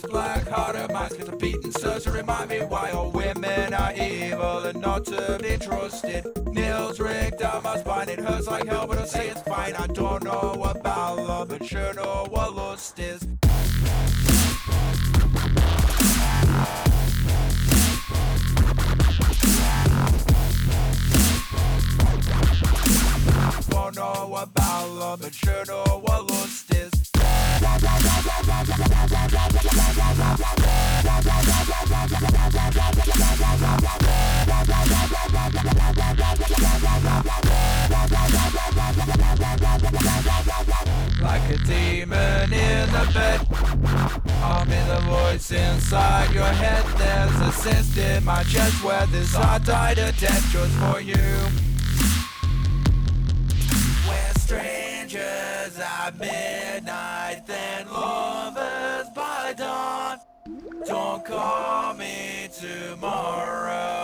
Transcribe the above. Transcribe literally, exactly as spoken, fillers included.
black-hearted minds get a beating serves to remind me why all women are evil and not to be trusted. Nails rigged down my spine, it hurts like hell, but I say it's fine. I don't know about love, but sure know what lust is. Don't know about love, but sure know what lust is. Like a demon in the bed, I'm in the voice inside your head. There's a cyst in my chest where this heart died a death just for you. We're strangers at midnight, then lovers by dawn. Don't call me tomorrow.